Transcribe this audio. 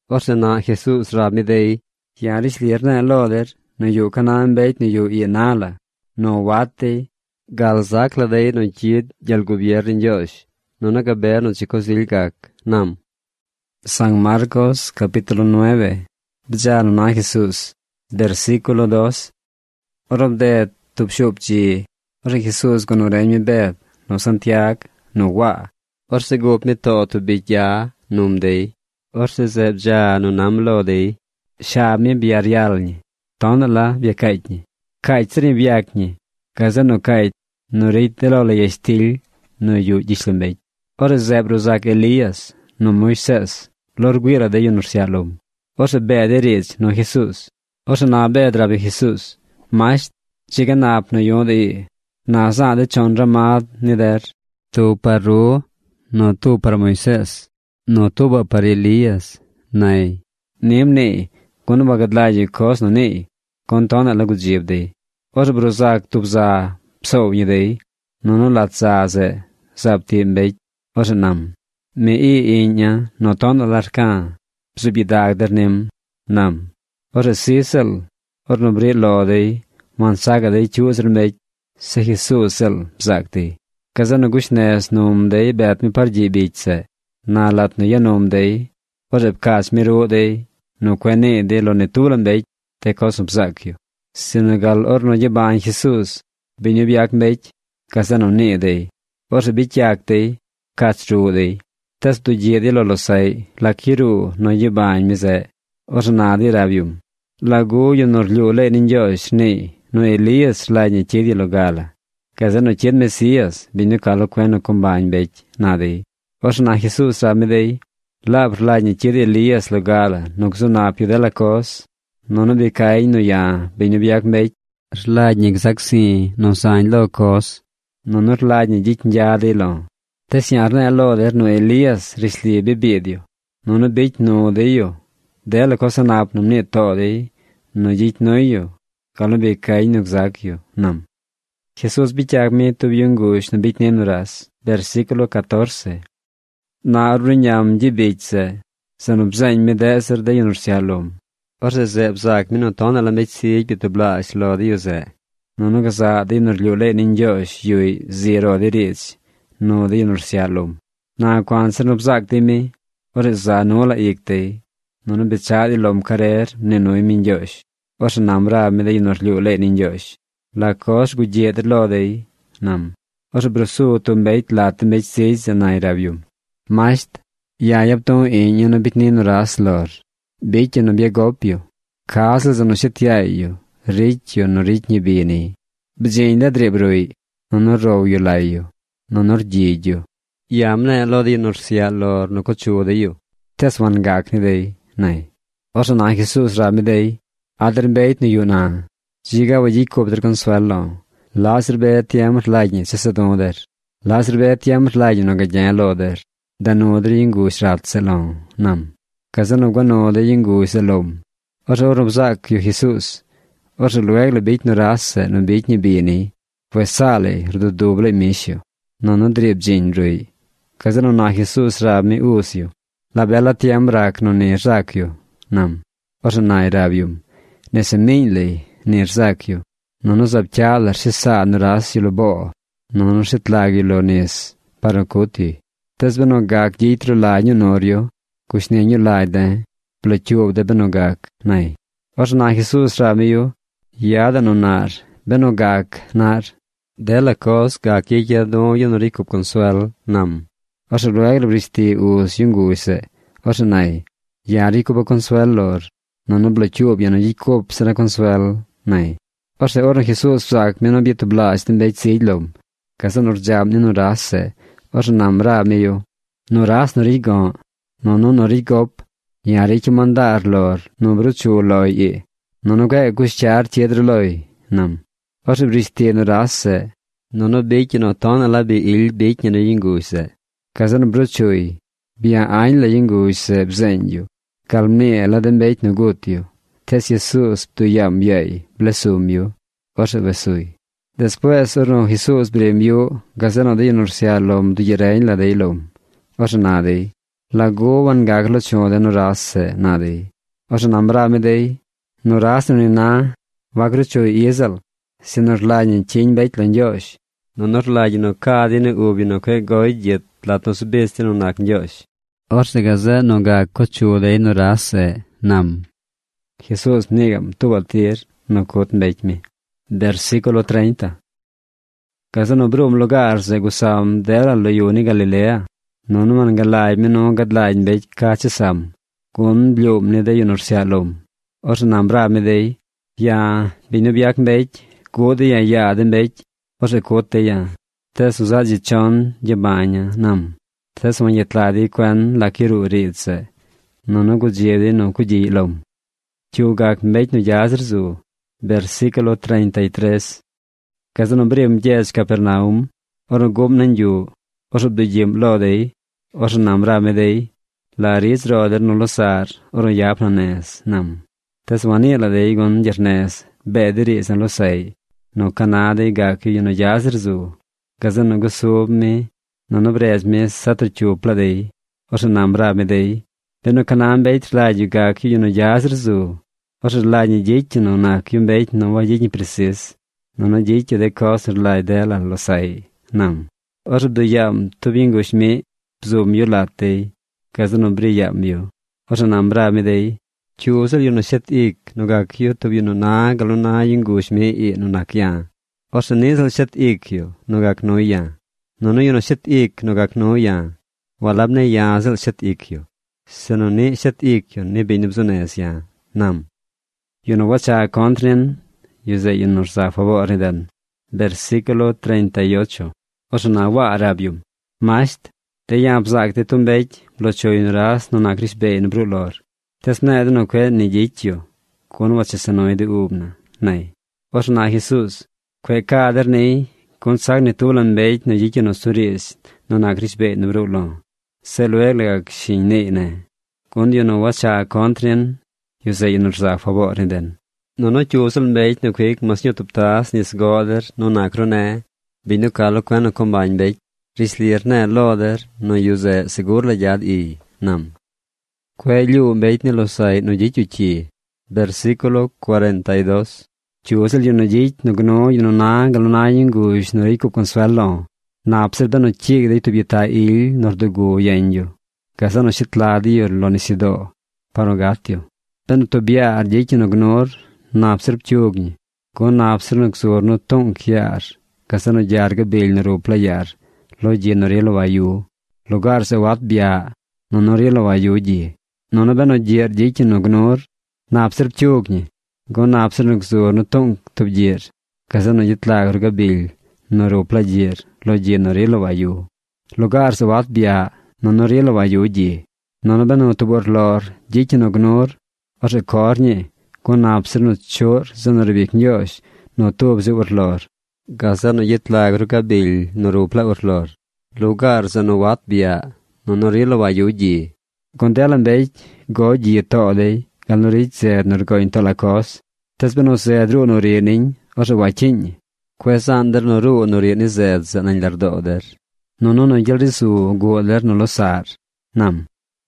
Orse na Jesus ramidei, yaris lirna loder, no yu kanaan beit no yu ienala, no wate, galzak ladei no jid yal gobierno Josh, no nagaber no chikosilgak, nam. San Marcos capítulo 9, bjano na Jesus, versículo 2. Orob de tupshupji, ore Jesus gonoremi bed, no Santiago, no wa. Orse gop mi to tu bidja, numdei. Orse zebja no namlodei. Shab mi biaryalni. Tonala biakaitni. Kaitsri biakni. Kazano kait, no reitelole yestil, no yu gislembeit. Ore zebruzak Elias, no Moises, lorguira de yunursialum. Orse bed erich no Jesus. Orse na bed rabi Jesus. Mas, chiganap no yonde. Na zade chonra mad nider. Tu paru, no tu par Moises. No tuba par Elias, nai. Nimni, kun bagadlaji kos no ni, kon tona lagu jibde. Os bruzak tubza pso yidei, no latza ze, sabti mbeit, os nam. Me inya, no tona larkan, psubidag der nim, nam. Os sisel, os no brit lodei, man saga dei chusr mbeit, se Jesusel bzakti. Kazano gushnes num dei bet mi par jibitse. Na lat no yanom dei, oreb kas miro dei, no kwene de lo netulan beit, te kosum zakyo. Sinagal orno yaban Jesus, binyo biak beit, kasano ne dei, orse bityak dei, katru dei. Tas tu jedi lo losai, la kiru no yaban mize, orse nadi rabium. Lagu yonor liule ninjosh ne, no Elias la nye chedi lo gala. Kasano ched Mesias, binyo kalo kweno kumbain beit, nadi. Osna Jesus ramidei, lab rlagne chiri Elias logala, nokzuna piudela kos, nono bikai no ya, binubiak meit, rlagne gzaksi, no sain lo kos, nono rlagne jitnjadi lo. Tesjarne aloder no Elias risli bibidio, nono bit no deyo, dela kosanap no mne todei, no jitnoyo, kalo bikai no gzakyo, nam. Jesus bichak me tubyungush no bitnenuras, versículo 14. Na runyam jibitse, sanubzain me deser de yunursialum. Orse zebzak mino tona la metsig bitubla islodiuze. Nono gaza de yunurliule ninjosh yui zero de rich, no de yunursialum. Na kwan sanubzak de mi, orse za nola ikte, nono bichadi lom karer nenoi minjosh. Orse namra me de yunurliule ninjosh. La kos gujiet lodei, nam. Orse brusu tumbeit lat metsig zanai rabium. Mast, yayab to inyo no bitnin ras lor. Bityo no biagopyo. Kasel zano shetyayo. Rityo no ritnyi bini. Bjinda drebrui. No royo layo. No jidyo. Yamna lodi norsia lor no kochuodayo. Teswan gakni dey, nay. Orso na Jesus ramidei. Adren beit no yuna. Jiga wajikob der consuelo. Lasr beit yamr lagni sesadonder. Lasr beit yamr lagni no gajan loder. Danodre yingus ratselon, nam. Kazano ganode yingus alom. Orso robzak yo Jesus. Orso luegle beit no rasse no beit ni bini. Pues sale rdo doble misio. No drib jinrui. Kazano na Jesus rab mi usio. La bella tiam rak no nirzakyo, nam. Orso nai rabium. Nese minle nirzakyo. No zabtjalar sisa no rasio lo bo. No sitlagi lo nis parakuti. Tas benogak jitro laño norio, kusneño laide, plachub de benogak, nay. Os na Jesus ramio, yada no nar, benogak nar. De la cos gak yaya do yonorico consuel, nam. Os luego bristi us yunguise, os nay. Yarico ba consuel lor, no plachub yano yikop sera consuel, nay. Os ora Jesus sak meno bietu blas den beit sidlom, kasan urjab nino rasse, os namra meyo, no ras no rigon, no rigop, yari mandar lor, no bruchu loi, no ga guschar chiedro loi, nam. Os bristi no rasse, no beit no ton la be il beit no yinguse. Kazan bruchui, bia ein la yinguse bzenju, calme la den beit no gutio. Tes Jesus tu yam yei, blessumio, os besui. Después orno Jesus bremio, gazano de yunursialom du yerein la deilom. Os nadei. Lago wan gaglo chode no rasse nadi. Os namra me dei. No ras no na wagru cho iesal. Sinor lagin chin beit lan josh. No nor lagin no kadi ne ubi no ke goi jet latos besti no nak josh. Os de gaza no ga kochode no rasse nam. Jesus negam tuvaltir no kot beit me. Versículo 30. Gaza no brum lugar se gusam dera lo yuni Galilea. No man galay me no gadlay beit kachisam. Kun blum ne de yunor sialom. Os namra me dei. Ya binubiak beit. Kode ya den beit. Os kote ya. Tes uzaji chon jebanya nam. Tes man yetladi kwan lakiru ritse. No gujede no kuji lom. Chugak beit no yazrzu. Versículo 33. Kazano brem jes Capernaum. Oro gom nanju. Os obdujem lodei. Os namra me dei. La riz roder no losar. Oro yapnanes nam. Tes wanila dei gon jernes. Bediri san losai. No kanade gaki yuno yazrzu. Kazano gusub me. No brez me satr chupla dei. Os namra me dei. Deno kanam beit laju gaki yuno yazrzu. Os lajni jitje no nak yun beit no wa jitni precis. No jitje de kosr laj dela losai. Nam. Os do yam tu vingush me. Bzum yu latei. Kazano bri yam yu. Os namra me dei. Chusel yuno shet ik. No gak yu tu yuno na galo na yungush me i no nak ya. Os nisel shet ik yu. No gak no ya. No yuno shet ik no gak no ya. Walab ne yazel shet ik yu. Seno ni shet ik yu ni binubzunes ya. Nam. Yuno wacha contren, yuze yunor sa favoriden. Versículo 38. Osna wa arabium. Mast, te yam zakte tumbeit, blocho yunras no nakris bein brulor. Tesna edno kwe ni jityo, kun wacha sanoide ubna. Nay. Osna Jesus, kwe kader ni, kun sag ni tulan beit no jityo no suris, no nakris bein brulor. Seluelegak shin ne. Kun yuno wacha contren, yuze yunor sa favoriden. No chusel beit no kwik mas nyotuptas nis goder no nakrone. Binu kalo kwano combine beit. Rislier ne loder no yuze segur la jad i. Nam. Kwe liu beit ni losai no jitu chi. Versículo 42. Chusel yuno jit no gno yuno na galona yungush no rico consuelo. Na observa no chig de tubieta il nordugu yenyo. Kasa no shitladi yor lonisido. Parogatio. Penu tobia arjiki no gnor. Na observ chugni. Kon na observ no ksor no tong kiar. Kasa no jarga bel no ropla yar. Lo je no relo vayu. Lugar se wat bia. No relo vayu je. No beno je arjiki no gnor. Na observ chugni. Kon na observ no ksor no tong tobjer. Kasa no jitlag ruga bel. No ropla jer. Lo je no relo vayu. Lugar se wat bia. No relo vayu je. No beno tobor lor. Jiki no gnor. Ose kornje. Kon abser no chor zanarvik njosh, no tobze urlor. Gaza no yitlag ruga bil, no rupla urlor. Lugar zano wat bia, no norilo vayuji. Kon delan beit, go ji todei, gal no rit zed nor go in tolakos. Tesbeno zed ru no riening, ose wachin. Quesander no ru no rieni zed zanan lardoder. No yelrisu goler no losar. Nam.